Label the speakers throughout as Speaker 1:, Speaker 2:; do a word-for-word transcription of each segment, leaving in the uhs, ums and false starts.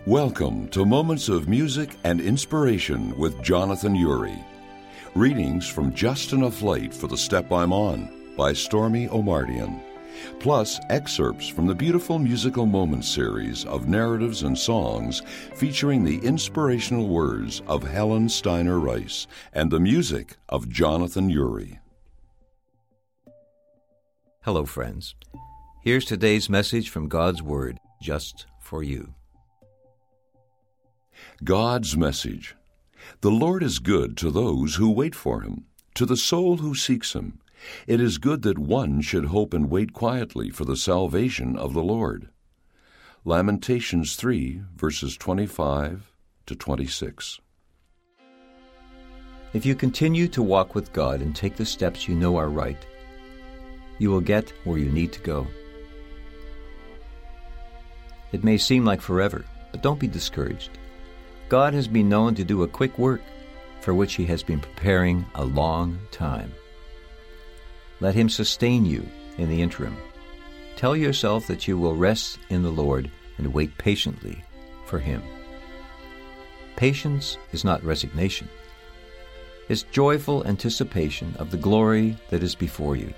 Speaker 1: Welcome to Moments of Music and Inspiration with Jonathan Urie. Readings from Just Enough Light for the Step I'm On by Stormy Omartian, plus excerpts from the beautiful Musical Moments series of narratives and songs featuring the inspirational words of Helen Steiner Rice and the music of Jonathan Urie.
Speaker 2: Hello, friends. Here's today's message from God's Word, just for you.
Speaker 1: God's message. The Lord is good to those who wait for Him, to the soul who seeks Him. It is good that one should hope and wait quietly for the salvation of the Lord. Lamentations three, verses twenty-five to twenty-six.
Speaker 2: If you continue to walk with God and take the steps you know are right, you will get where you need to go. It may seem like forever, but don't be discouraged. God has been known to do a quick work for which He has been preparing a long time. Let Him sustain you in the interim. Tell yourself that you will rest in the Lord and wait patiently for Him. Patience is not resignation. It's joyful anticipation of the glory that is before you.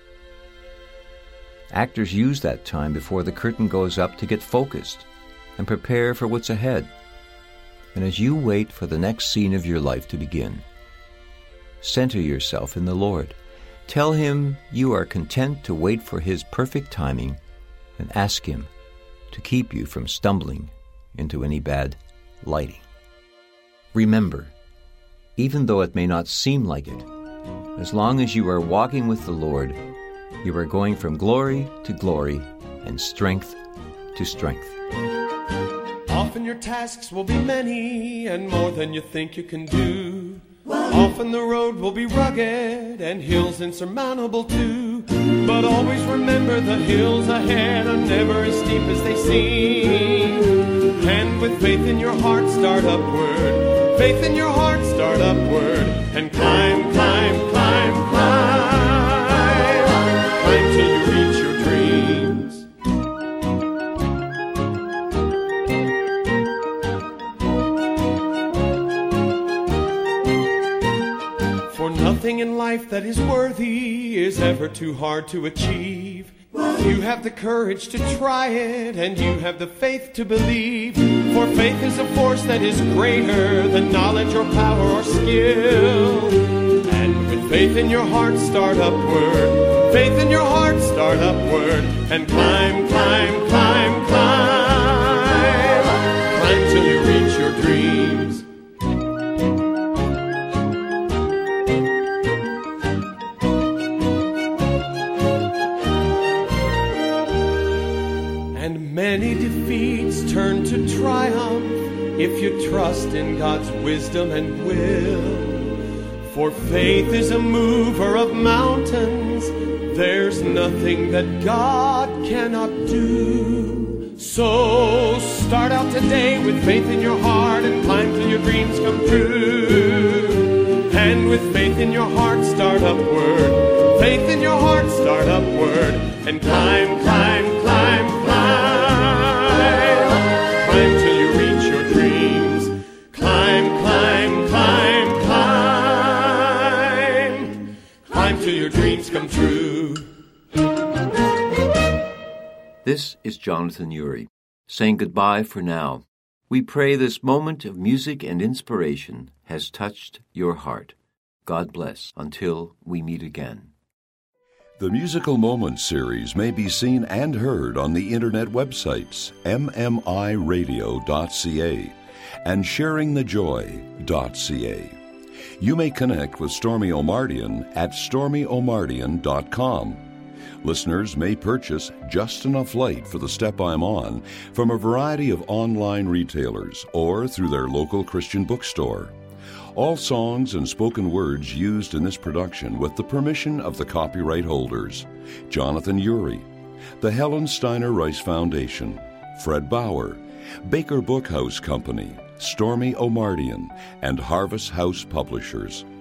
Speaker 2: Actors use that time before the curtain goes up to get focused and prepare for what's ahead. And as you wait for the next scene of your life to begin, center yourself in the Lord. Tell Him you are content to wait for His perfect timing and ask Him to keep you from stumbling into any bad lighting. Remember, even though it may not seem like it, as long as you are walking with the Lord, you are going from glory to glory and strength to strength.
Speaker 3: Often your tasks will be many and more than you think you can do. Often the road will be rugged and hills insurmountable too. But always remember the hills ahead are never as steep as they seem. And with faith in your heart, start upward. Faith in your heart, start upward. And climb, climb, climb, climb. Climb till you reach your dreams. For nothing in life that is worthy is ever too hard to achieve. You have the courage to try it, and you have the faith to believe. For faith is a force that is greater than knowledge or power or skill. And with faith in your heart, start upward. Faith in your heart, start upward. And climb, climb, climb, climb. Climb till you reach your dreams. And many defeats turn to triumph if you trust in God's wisdom and will. For faith is a mover of mountains. There's nothing that God cannot do. So start out today with faith in your heart and climb till your dreams come true. And with faith in your heart, start upward. Faith in your heart, start upward. And climb, climb, climb, climb. Climb till you reach your dreams. Climb, climb, climb, climb. Climb till your dreams come true.
Speaker 2: This is Jonathan Urie, saying goodbye for now. We pray this moment of music and inspiration has touched your heart. God bless until we meet again.
Speaker 1: The Musical Moments series may be seen and heard on the internet websites m m i radio dot c a and sharing the joy dot c a. You may connect with Stormy Omartian at stormy omartian dot com. Listeners may purchase Just Enough Light for the Step I'm On from a variety of online retailers or through their local Christian bookstore. All songs and spoken words used in this production with the permission of the copyright holders: Jonathan Urie, the Helen Steiner Rice Foundation, Fred Bauer, Baker Bookhouse Company, Stormy Omartian, and Harvest House Publishers.